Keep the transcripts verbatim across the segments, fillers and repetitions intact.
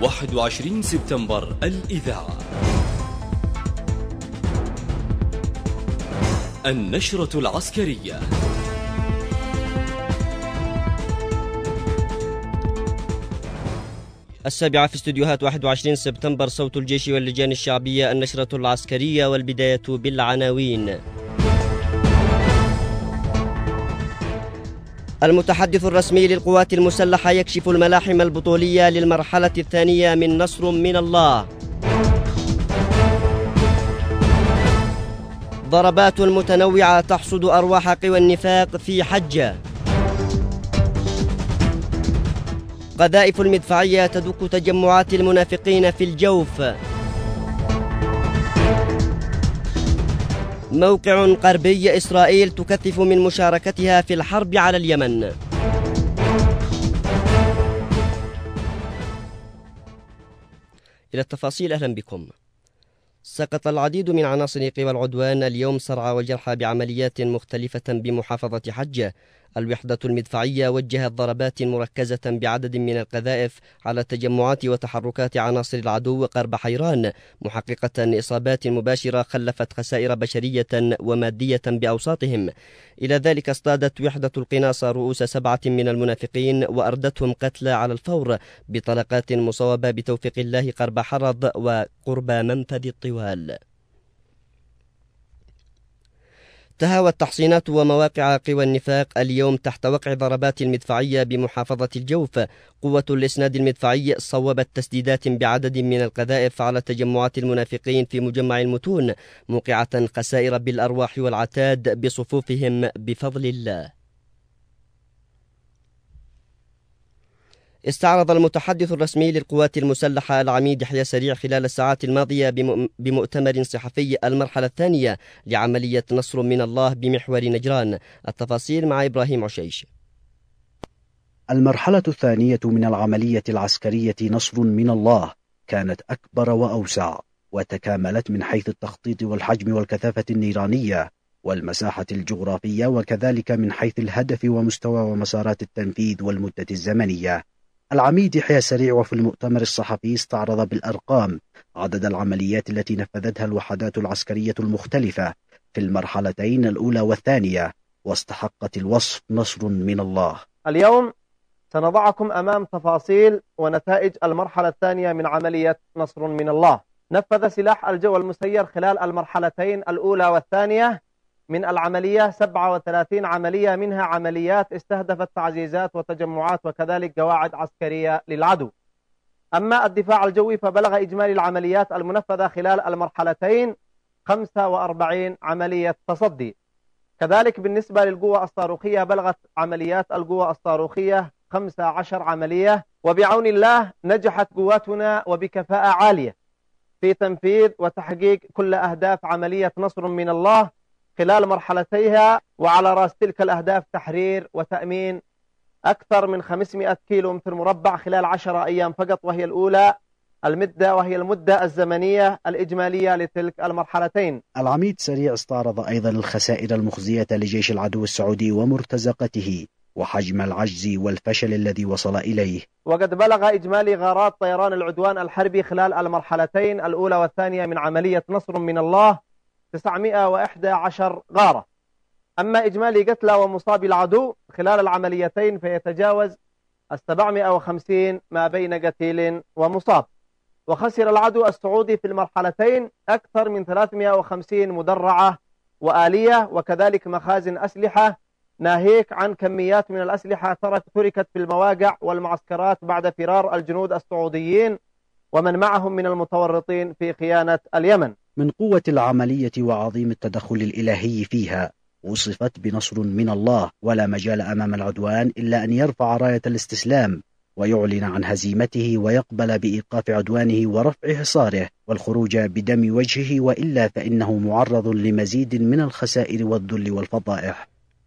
واحد وعشرين سبتمبر الإذاعة. النشرة العسكرية. السابعة في استديوهات واحد وعشرين سبتمبر، صوت الجيش واللجان الشعبية، النشرة العسكرية، والبداية بالعناوين. المتحدث الرسمي للقوات المسلحة يكشف الملاحم البطولية للمرحلة الثانية من نصر من الله. ضربات متنوعة تحصد أرواح قوى النفاق في حجة. قذائف المدفعية تدك تجمعات المنافقين في الجوف. موقع غربي، إسرائيل تكثف من مشاركتها في الحرب على اليمن. إلى التفاصيل، أهلا بكم. سقط العديد من عناصر قوى العدوان اليوم صرعى وجرحى بعمليات مختلفة بمحافظة حجة. الوحدة المدفعية وجهت ضربات مركزة بعدد من القذائف على تجمعات وتحركات عناصر العدو قرب حيران، محققة إصابات مباشرة خلفت خسائر بشرية ومادية بأوساطهم. إلى ذلك اصطادت وحدة القناصة رؤوس سبعة من المنافقين وأردتهم قتلى على الفور بطلقات مصوبة بتوفيق الله قرب حرض وقرب منفذ الطوال. تهاوت تحصينات ومواقع قوى النفاق اليوم تحت وقع ضربات المدفعية بمحافظة الجوف. قوة الإسناد المدفعي صوبت تسديدات بعدد من القذائف على تجمعات المنافقين في مجمع المتون، موقعة خسائر بالأرواح والعتاد بصفوفهم بفضل الله. استعرض المتحدث الرسمي للقوات المسلحة العميد يحيى سريع خلال الساعات الماضية بمؤتمر صحفي المرحلة الثانية لعملية نصر من الله بمحور نجران. التفاصيل مع إبراهيم عشيش. المرحلة الثانية من العملية العسكرية نصر من الله كانت أكبر وأوسع، وتكاملت من حيث التخطيط والحجم والكثافة النيرانية والمساحة الجغرافية، وكذلك من حيث الهدف ومستوى ومسارات التنفيذ والمدة الزمنية. العميد يحيى سريع وفي المؤتمر الصحفي استعرض بالأرقام عدد العمليات التي نفذتها الوحدات العسكرية المختلفة في المرحلتين الأولى والثانية، واستحقت الوصف نصر من الله. اليوم سنضعكم أمام تفاصيل ونتائج المرحلة الثانية من عملية نصر من الله. نفذ سلاح الجو المسير خلال المرحلتين الأولى والثانية من العملية سبعة وثلاثين عملية، منها عمليات استهدفت تعزيزات وتجمعات وكذلك قواعد عسكرية للعدو. أما الدفاع الجوي فبلغ إجمالي العمليات المنفذة خلال المرحلتين خمسة وأربعين عملية تصدي. كذلك بالنسبة للقوة الصاروخية بلغت عمليات القوة الصاروخية خمسة عشر عملية، وبعون الله نجحت قواتنا وبكفاءة عالية في تنفيذ وتحقيق كل أهداف عملية نصر من الله خلال مرحلتيها، وعلى رأس تلك الأهداف تحرير وتأمين أكثر من خمسمائة كيلو متر مربع خلال عشرة أيام فقط، وهي الأولى المدة وهي المدة الزمنية الإجمالية لتلك المرحلتين. العميد سريع استعرض أيضا الخسائر المخزية لجيش العدو السعودي ومرتزقته وحجم العجز والفشل الذي وصل إليه. وقد بلغ إجمالي غارات طيران العدوان الحربي خلال المرحلتين الأولى والثانية من عملية نصر من الله تسعمائة وإحدى عشر غارة. أما إجمالي قتلى ومصابي العدو خلال العمليتين فيتجاوز السبعمائة وخمسين ما بين قتيل ومصاب. وخسر العدو السعودي في المرحلتين أكثر من ثلاثمائة وخمسين مدرعة وآلية، وكذلك مخازن أسلحة، ناهيك عن كميات من الأسلحة تركت في المواقع والمعسكرات بعد فرار الجنود السعوديين ومن معهم من المتورطين في خيانة اليمن. من قوة العملية وعظيم التدخل الإلهي فيها وصفت بنصر من الله، ولا مجال أمام العدوان إلا أن يرفع راية الاستسلام ويعلن عن هزيمته ويقبل بإيقاف عدوانه ورفع حصاره والخروج بدم وجهه، وإلا فإنه معرض لمزيد من الخسائر والذل والفضائح.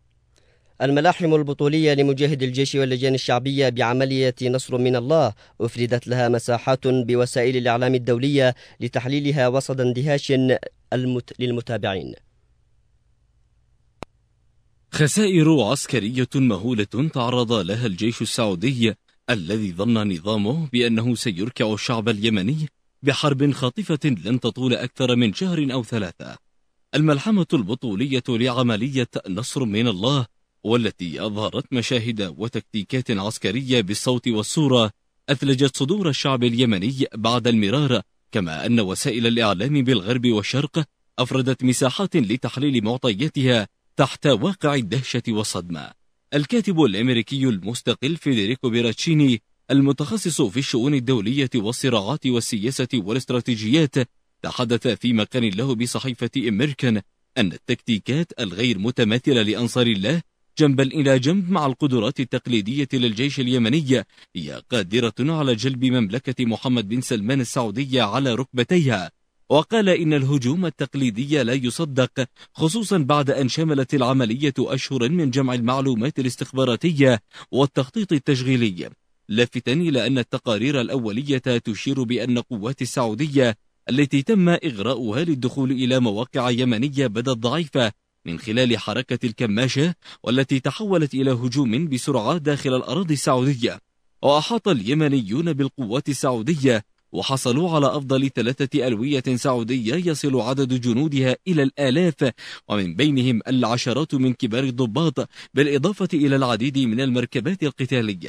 الملاحم البطولية لمجاهد الجيش واللجان الشعبية بعملية نصر من الله أفردت لها مساحات بوسائل الإعلام الدولية لتحليلها وسط اندهاش المت... للمتابعين. خسائر عسكرية مهولة تعرض لها الجيش السعودي الذي ظن نظامه بأنه سيركع الشعب اليمني بحرب خاطفة لن تطول أكثر من شهر أو ثلاثة. الملحمة البطولية لعملية نصر من الله، والتي أظهرت مشاهد وتكتيكات عسكرية بالصوت والصورة، أثلجت صدور الشعب اليمني بعد المرار، كما أن وسائل الإعلام بالغرب والشرق أفردت مساحات لتحليل معطياتها تحت واقع الدهشة والصدمة. الكاتب الأمريكي المستقل فيدريكو بيراتشيني، المتخصص في الشؤون الدولية والصراعات والسياسة والاستراتيجيات، تحدث في مقال له بصحيفة أمريكان أن التكتيكات الغير متماثلة لأنصار الله جنبا إلى جنب مع القدرات التقليدية للجيش اليمني هي قادرة على جلب مملكة محمد بن سلمان السعودية على ركبتيها. وقال إن الهجوم التقليدي لا يصدق، خصوصا بعد أن شملت العملية أشهرا من جمع المعلومات الاستخباراتية والتخطيط التشغيلي، لافتا إلى أن التقارير الأولية تشير بأن قوات السعودية التي تم إغراؤها للدخول إلى مواقع يمنية بدت ضعيفة من خلال حركة الكماشة، والتي تحولت إلى هجوم بسرعة داخل الأراضي السعودية. وأحاط اليمنيون بالقوات السعودية وحصلوا على أفضل ثلاثة ألوية سعودية يصل عدد جنودها إلى الآلاف، ومن بينهم العشرات من كبار الضباط، بالإضافة إلى العديد من المركبات القتالية.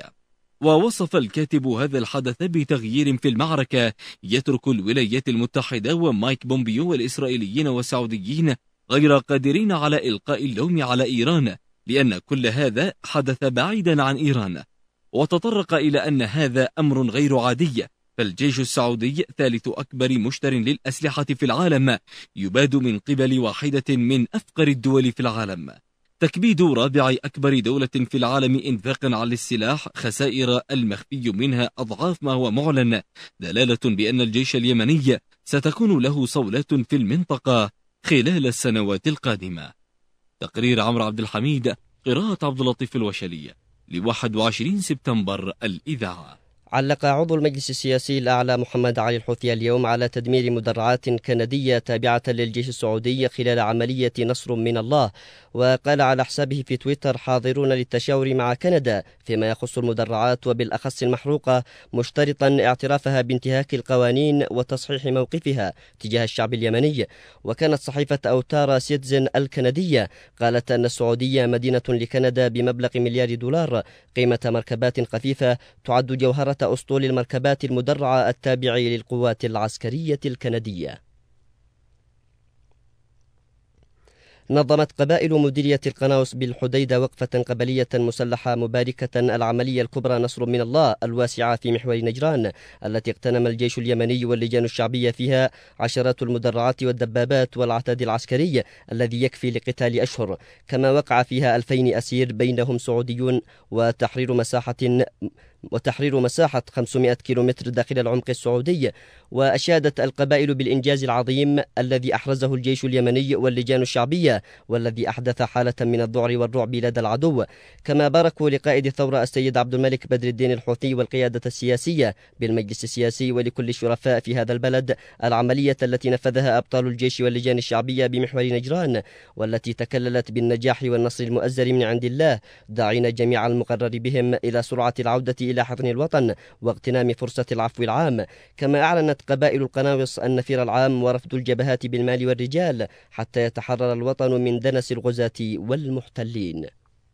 ووصف الكاتب هذا الحدث بتغيير في المعركة يترك الولايات المتحدة ومايك بومبيو والإسرائيليين والسعوديين غير قادرين على إلقاء اللوم على إيران، لأن كل هذا حدث بعيدا عن إيران. وتطرق إلى أن هذا أمر غير عادي، فالجيش السعودي ثالث أكبر مشتر للأسلحة في العالم، يباد من قبل واحدة من أفقر الدول في العالم. تكبيد رابع أكبر دولة في العالم إنفاقا على السلاح خسائر المخفي منها أضعاف ما هو معلن، دلالة بأن الجيش اليمني ستكون له صولات في المنطقة خلال السنوات القادمة. تقرير عمرو عبد الحميد، قراءة عبد اللطيف الوشلي، لواحد وعشرين سبتمبر الإذاعة. علق عضو المجلس السياسي الأعلى محمد علي الحوثي اليوم على تدمير مدرعات كندية تابعة للجيش السعودي خلال عملية نصر من الله، وقال على حسابه في تويتر: حاضرون للتشاور مع كندا فيما يخص المدرعات وبالأخص المحروقة، مشترطا اعترافها بانتهاك القوانين وتصحيح موقفها تجاه الشعب اليمني. وكانت صحيفة أوتارا سيتزن الكندية قالت أن السعودية مدينة لكندا بمبلغ مليار دولار قيمة مركبات خفيفة تعد جوهرة أسطول المركبات المدرعة التابعة للقوات العسكرية الكندية. نظمت قبائل مديرية القناوس بالحديدة وقفة قبلية مسلحة مباركة العملية الكبرى نصر من الله الواسعة في محور نجران، التي اغتنم الجيش اليمني واللجان الشعبية فيها عشرات المدرعات والدبابات والعتاد العسكري الذي يكفي لقتال أشهر، كما وقع فيها ألفين أسير بينهم سعوديون، وتحرير مساحة وتحرير مساحة خمسمائة كيلومتر داخل العمق السعودي. وأشادت القبائل بالإنجاز العظيم الذي أحرزه الجيش اليمني واللجان الشعبية، والذي أحدث حالة من الذعر والرعب لدى العدو. كما باركوا لقائد الثورة السيد عبد الملك بدر الدين الحوثي والقيادة السياسية بالمجلس السياسي ولكل الشرفاء في هذا البلد العملية التي نفذها أبطال الجيش واللجان الشعبية بمحور نجران، والتي تكللت بالنجاح والنصر المؤزر من عند الله، داعين جميع المقرر بهم إلى سرعة العودة إلى حضن الوطن واغتنام فرصة العفو العام. كما أعلنت قبائل القناوس النفير العام ورفض الجبهات بالمال والرجال حتى يتحرر الوطن من دنس الغزاة والمحتلين.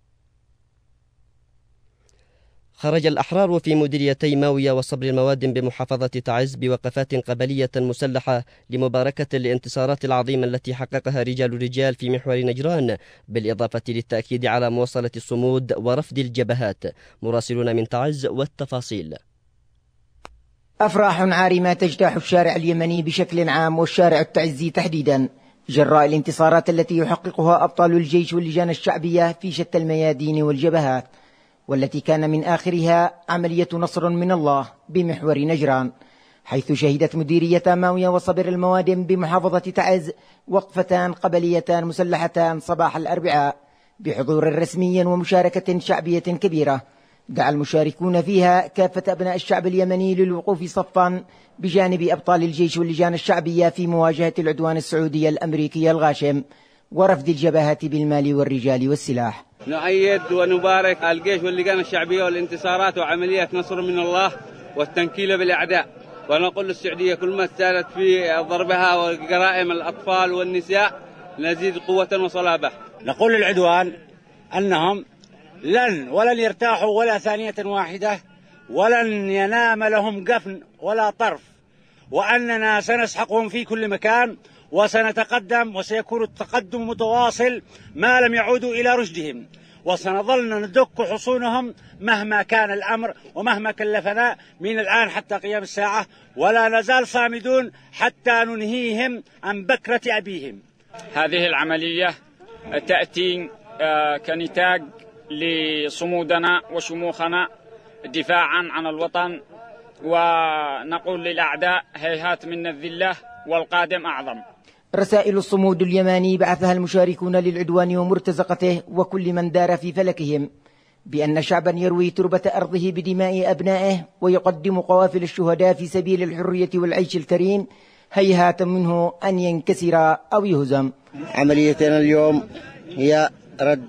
خرج الأحرار في مديريتي ماوية وصبر المواد بمحافظة تعز بوقفات قبلية مسلحة لمباركة الانتصارات العظيمة التي حققها رجال الرجال في محور نجران، بالإضافة للتأكيد على مواصلة الصمود ورفض الجبهات. مراسلون من تعز والتفاصيل. أفراح عارمة تجتاح الشارع اليمني بشكل عام والشارع التعزي تحديدا جراء الانتصارات التي يحققها أبطال الجيش واللجان الشعبية في شتى الميادين والجبهات، والتي كان من آخرها عملية نصر من الله بمحور نجران، حيث شهدت مديرية ماوية وصبر الموادم بمحافظة تعز وقفتان قبليتان مسلحتان صباح الأربعاء بحضور رسمي ومشاركة شعبية كبيرة. دعا المشاركون فيها كافة أبناء الشعب اليمني للوقوف صفا بجانب أبطال الجيش واللجان الشعبية في مواجهة العدوان السعودي الأمريكي الغاشم، ورفد الجبهات بالمال والرجال والسلاح. نؤيد ونبارك الجيش واللجان الشعبية والانتصارات وعملية نصر من الله والتنكيل بالأعداء، ونقول للسعودية كل ما استالت في ضربها وجرائم الأطفال والنساء نزيد قوة وصلابة. نقول للعدوان أنهم لن ولن يرتاحوا ولا ثانية واحدة، ولن ينام لهم قفن ولا طرف، وأننا سنسحقهم في كل مكان وسنتقدم، وسيكون التقدم متواصل ما لم يعودوا إلى رشدهم، وسنظل ندق حصونهم مهما كان الأمر ومهما كلفنا من الآن حتى قيام الساعة، ولا نزال صامدون حتى ننهيهم عن بكرة أبيهم. هذه العملية تأتي كنتاج لصمودنا وشموخنا دفاعا عن الوطن، ونقول للأعداء هيهات من الذلة والقادم أعظم. رسائل الصمود اليماني بعثها المشاركون للعدوان ومرتزقته وكل من دار في فلكهم بأن شعبا يروي تربة أرضه بدماء أبنائه ويقدم قوافل الشهداء في سبيل الحرية والعيش الكريم هيهات منه أن ينكسر أو يهزم. عمليتنا اليوم هي رد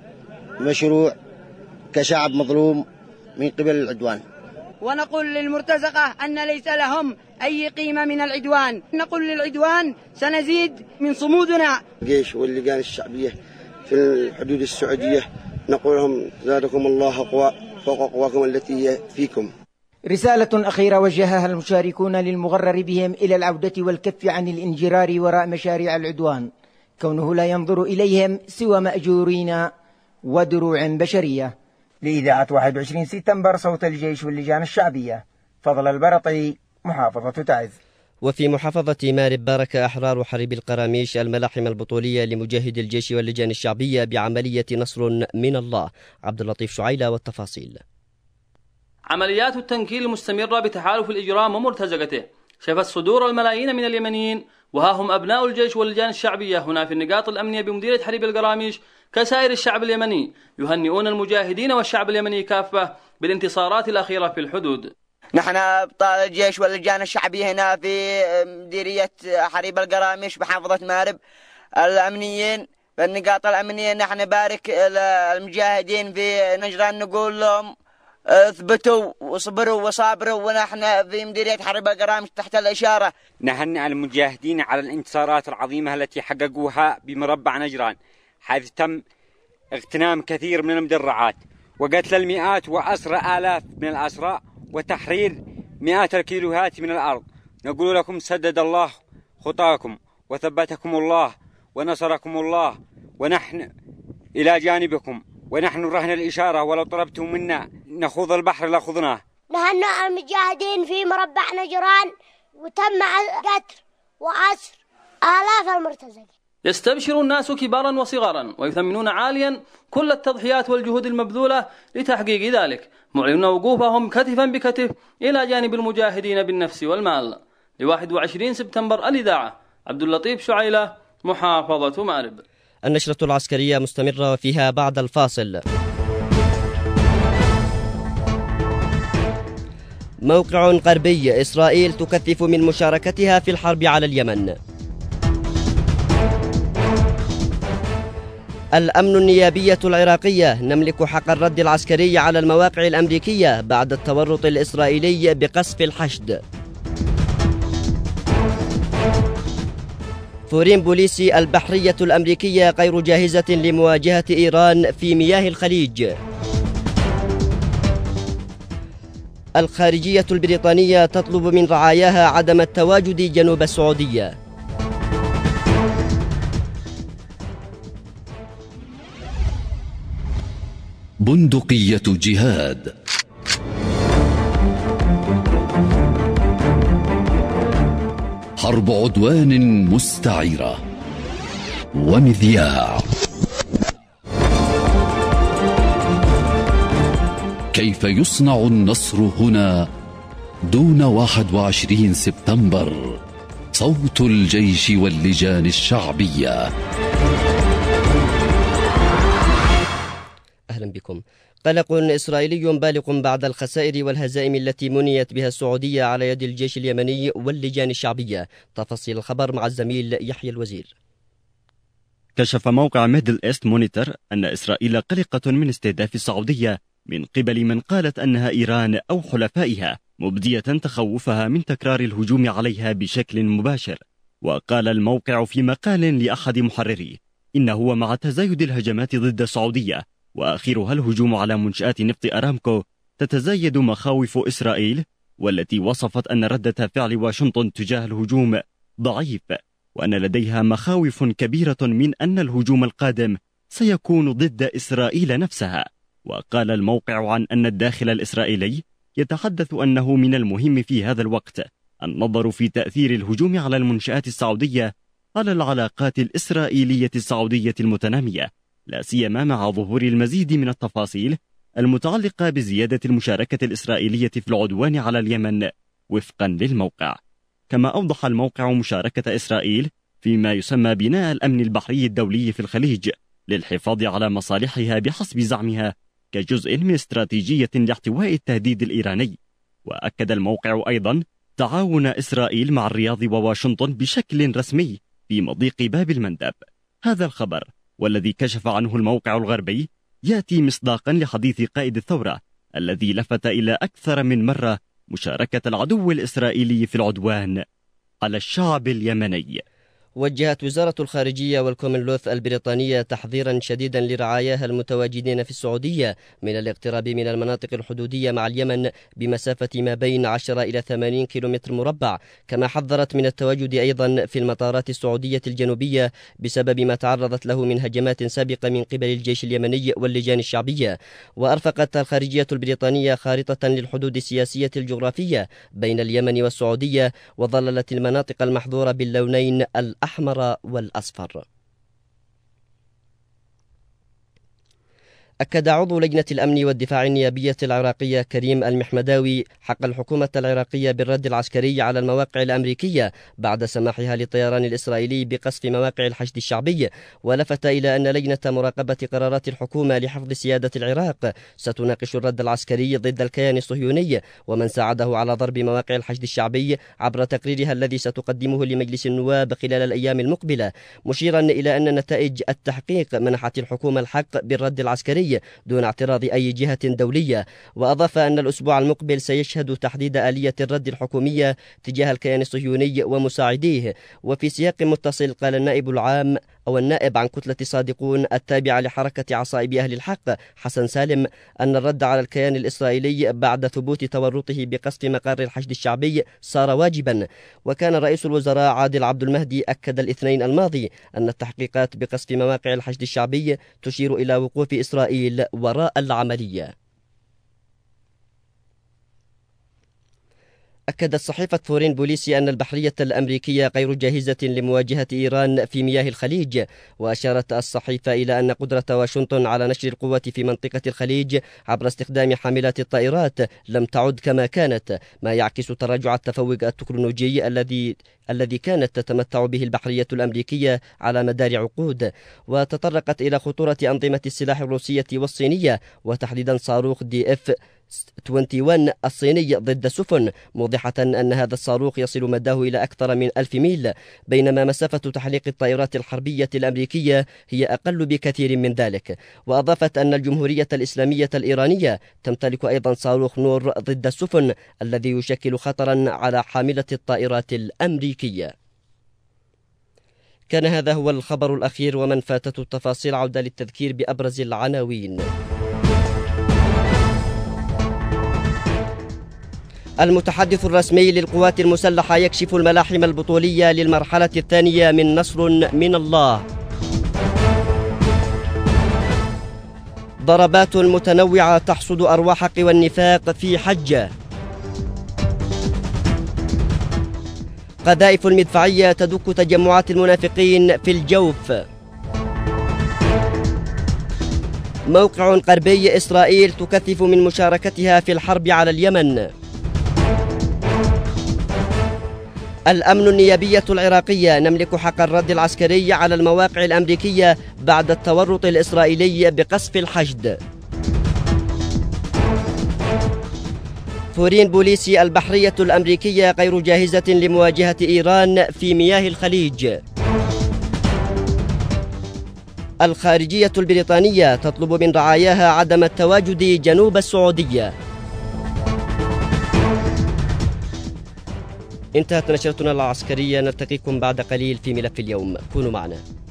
مشروع كشعب مظلوم من قبل العدوان، ونقول للمرتزقة أن ليس لهم أي قيمة من العدوان. نقول للعدوان سنزيد من صمودنا. الجيش واللجان الشعبية في الحدود السعودية نقول لهم زادكم الله قوى فوق قواكم التي هي فيكم. رسالة أخيرة وجهها المشاركون للمغرر بهم إلى العودة والكف عن الانجرار وراء مشاريع العدوان، كونه لا ينظر إليهم سوى مأجورين ودروع بشرية. لإذاعة واحد وعشرين سبتمبر صوت الجيش واللجان الشعبية، فضل البرطي، محافظة تعز. وفي محافظة مارب بارك أحرار حرب القراميش الملاحم البطولية لمجاهد الجيش واللجان الشعبية بعملية نصر من الله. عبد اللطيف شعيلة والتفاصيل. عمليات التنكيل المستمرة بتحالف الإجرام ومرتزقته شفت صدور الملايين من اليمنيين، وها هم أبناء الجيش واللجان الشعبية هنا في النقاط الأمنية بمديرية حرب القراميش كسائر الشعب اليمني يهنئون المجاهدين والشعب اليمني كافة بالانتصارات الأخيرة في الحدود. نحن أبطال الجيش واللجان الشعبية هنا في مديرية حرب القراميش محافظة مارب الأمنيين في النقاط الأمنية. نحن نبارك المجاهدين في نجران، نقول لهم اثبتوا وصبروا وصابروا، ونحن في مديرية حرب القراميش تحت الإشارة. نهنئ المجاهدين على الانتصارات العظيمة التي حققوها بمربع نجران، حيث تم اغتنام كثير من المدرعات وقتل المئات وأسر آلاف من الأسرى وتحرير مئات الكيلوهات من الأرض. نقول لكم سدد الله خطاكم وثبتكم الله ونصركم الله، ونحن إلى جانبكم، ونحن رهن الإشارة، ولو طلبتم منا نخوض البحر لخضناه. نهنئ المجاهدين في مربع نجران وتم قتل وأسر آلاف المرتزقين. يستبشر الناس كبارا وصغارا ويثمنون عاليا كل التضحيات والجهود المبذولة لتحقيق ذلك، معلنون وقوفهم كتفا بكتف إلى جانب المجاهدين بالنفس والمال. لواحد وعشرين سبتمبر الإذاعة، عبد اللطيف شعيلة، محافظة مارب. النشرة العسكرية مستمرة فيها بعد الفاصل. موقع غربي، إسرائيل تكثف من مشاركتها في الحرب على اليمن. الأمن النيابية العراقية، نملك حق الرد العسكري على المواقع الأمريكية بعد التورط الإسرائيلي بقصف الحشد. فورين بوليسي، البحرية الأمريكية غير جاهزة لمواجهة إيران في مياه الخليج. الخارجية البريطانية تطلب من رعاياها عدم التواجد جنوب السعودية. بندقية جهاد. حرب عدوان مستعيرة ومذياع. كيف يصنع النصر هنا دون واحد وعشرين سبتمبر؟ صوت الجيش واللجان الشعبية. أهلا بكم. قلق إسرائيلي بالغ بعد الخسائر والهزائم التي منيت بها السعودية على يد الجيش اليمني واللجان الشعبية. تفاصيل الخبر مع الزميل يحيى الوزير. كشف موقع ميدل إيست مونيتور أن إسرائيل قلقة من استهداف السعودية من قبل من قالت أنها إيران أو حلفائها، مبدية تخوفها من تكرار الهجوم عليها بشكل مباشر. وقال الموقع في مقال لأحد محرريه إنه مع تزايد الهجمات ضد السعودية وآخرها الهجوم على منشآت نفط أرامكو تتزايد مخاوف إسرائيل، والتي وصفت أن ردة فعل واشنطن تجاه الهجوم ضعيف، وأن لديها مخاوف كبيرة من أن الهجوم القادم سيكون ضد إسرائيل نفسها. وقال الموقع عن أن الداخل الإسرائيلي يتحدث أنه من المهم في هذا الوقت النظر في تأثير الهجوم على المنشآت السعودية على العلاقات الإسرائيلية السعودية المتنامية، لا سيما مع ظهور المزيد من التفاصيل المتعلقة بزيادة المشاركة الإسرائيلية في العدوان على اليمن وفقا للموقع. كما أوضح الموقع مشاركة إسرائيل فيما يسمى بناء الأمن البحري الدولي في الخليج للحفاظ على مصالحها بحسب زعمها كجزء من استراتيجية لاحتواء التهديد الإيراني. وأكد الموقع أيضا تعاون إسرائيل مع الرياض وواشنطن بشكل رسمي في مضيق باب المندب. هذا الخبر والذي كشف عنه الموقع الغربي يأتي مصداقا لحديث قائد الثورة الذي لفت إلى أكثر من مرة مشاركة العدو الإسرائيلي في العدوان على الشعب اليمني. وجهت وزارة الخارجية والكومنولث البريطانية تحذيرا شديدا لرعاياها المتواجدين في السعودية من الاقتراب من المناطق الحدودية مع اليمن بمسافة ما بين عشرة إلى ثمانين كيلومتر مربع. كما حذرت من التواجد أيضا في المطارات السعودية الجنوبية بسبب ما تعرضت له من هجمات سابقة من قبل الجيش اليمني واللجان الشعبية. وأرفقت الخارجية البريطانية خارطة للحدود السياسية الجغرافية بين اليمن والسعودية، وظللت المناطق المحظورة باللونين الأحمر الأحمر والأصفر. أكد عضو لجنة الأمن والدفاع النيابية العراقية كريم المحمداوي حق الحكومة العراقية بالرد العسكري على المواقع الأمريكية بعد سماحها للطيران الإسرائيلي بقصف مواقع الحشد الشعبي، ولفت إلى أن لجنة مراقبة قرارات الحكومة لحفظ سيادة العراق ستناقش الرد العسكري ضد الكيان الصهيوني ومن ساعده على ضرب مواقع الحشد الشعبي عبر تقريرها الذي ستقدمه لمجلس النواب خلال الأيام المقبلة، مشيرا إلى أن نتائج التحقيق منحت الحكومة الحق بالرد العسكري دون اعتراض أي جهة دولية. وأضاف أن الأسبوع المقبل سيشهد تحديد آلية الرد الحكومية تجاه الكيان الصهيوني ومساعديه. وفي سياق متصل قال النائب العام أو النائب عن كتلة صادقون التابعة لحركة عصائب أهل الحق حسن سالم أن الرد على الكيان الإسرائيلي بعد ثبوت تورطه بقصف مقر الحشد الشعبي صار واجبا. وكان رئيس الوزراء عادل عبد المهدي أكد الاثنين الماضي أن التحقيقات بقصف مواقع الحشد الشعبي تشير إلى وقوف إسرائيل وراء العملية. أكدت صحيفة فورين بوليسي أن البحرية الأمريكية غير جاهزة لمواجهة إيران في مياه الخليج. وأشارت الصحيفة إلى أن قدرة واشنطن على نشر القوة في منطقة الخليج عبر استخدام حاملات الطائرات لم تعد كما كانت، ما يعكس تراجع التفوق التكنولوجي الذي الذي كانت تتمتع به البحرية الأمريكية على مدار عقود. وتطرقت إلى خطورة أنظمة السلاح الروسية والصينية وتحديدا صاروخ دي اف واحد وعشرين الصيني ضد السفن، موضحة أن هذا الصاروخ يصل مداه إلى أكثر من ألف ميل، بينما مسافة تحليق الطائرات الحربية الأمريكية هي أقل بكثير من ذلك. وأضافت أن الجمهورية الإسلامية الإيرانية تمتلك أيضا صاروخ نور ضد السفن الذي يشكل خطرا على حاملة الطائرات الأمريكية. كان هذا هو الخبر الأخير، ومن فاتته التفاصيل عودة للتذكير بأبرز العناوين. المتحدث الرسمي للقوات المسلحة يكشف الملاحم البطولية للمرحلة الثانية من نصر من الله. ضربات متنوعة تحصد أرواح قوى النفاق في حجة. قذائف المدفعية تدك تجمعات المنافقين في الجوف. موقع غربي إسرائيل تكثف من مشاركتها في الحرب على اليمن. الأمن النيابية العراقية نملك حق الرد العسكري على المواقع الأمريكية بعد التورط الإسرائيلي بقصف الحشد. فورين بوليسي البحرية الأمريكية غير جاهزة لمواجهة إيران في مياه الخليج. الخارجية البريطانية تطلب من رعاياها عدم التواجد جنوب السعودية. انتهت نشرتنا العسكرية، نلتقيكم بعد قليل في ملف اليوم، كونوا معنا.